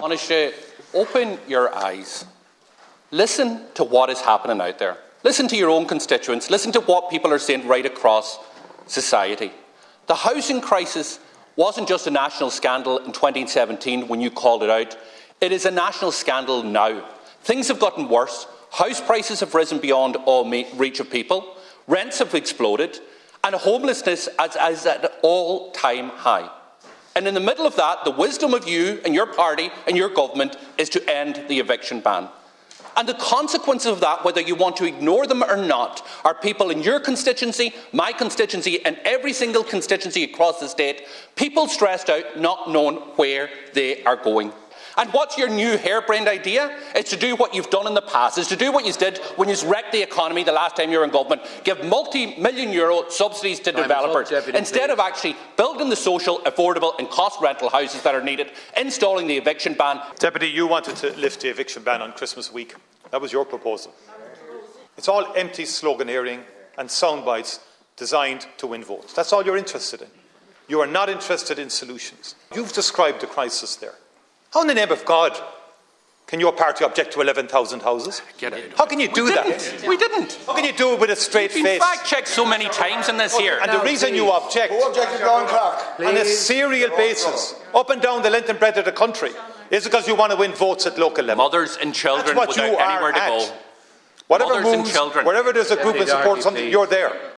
Taoiseach, open your eyes. Listen to what is happening out there. Listen to your own constituents. Listen to what people are saying right across society. The housing crisis wasn't just a national scandal in 2017 when you called it out. It is a national scandal now. Things have gotten worse. House prices have risen beyond all reach of people. Rents have exploded. And homelessness is at an all-time high. And in the middle of that, the wisdom of you and your party and your government is to end the eviction ban. And the consequences of that, whether you want to ignore them or not, are people in your constituency, my constituency, and every single constituency across the state, people stressed out, not knowing where they are going. And what's your new harebrained idea? It's to do what you've done in the past. It's to do what you did when you wrecked the economy the last time you were in government. Give multi-million euro subsidies to developers instead of actually building the social, affordable and cost rental houses that are needed, installing the eviction ban. Deputy, you wanted to lift the eviction ban on Christmas week. That was your proposal. It's all empty sloganeering and soundbites designed to win votes. That's all you're interested in. You are not interested in solutions. You've described the crisis there. How in the name of God can your party object to 11,000 houses? How can you do that? We didn't. How can you do it with a straight face? We've been fact-checked so many times in this here. And the reason you object on a serial basis, up and down the length and breadth of the country, is because you want to win votes at local level. Mothers and children without anywhere to go. Whatever moves, wherever there's a group that supports something, you're there.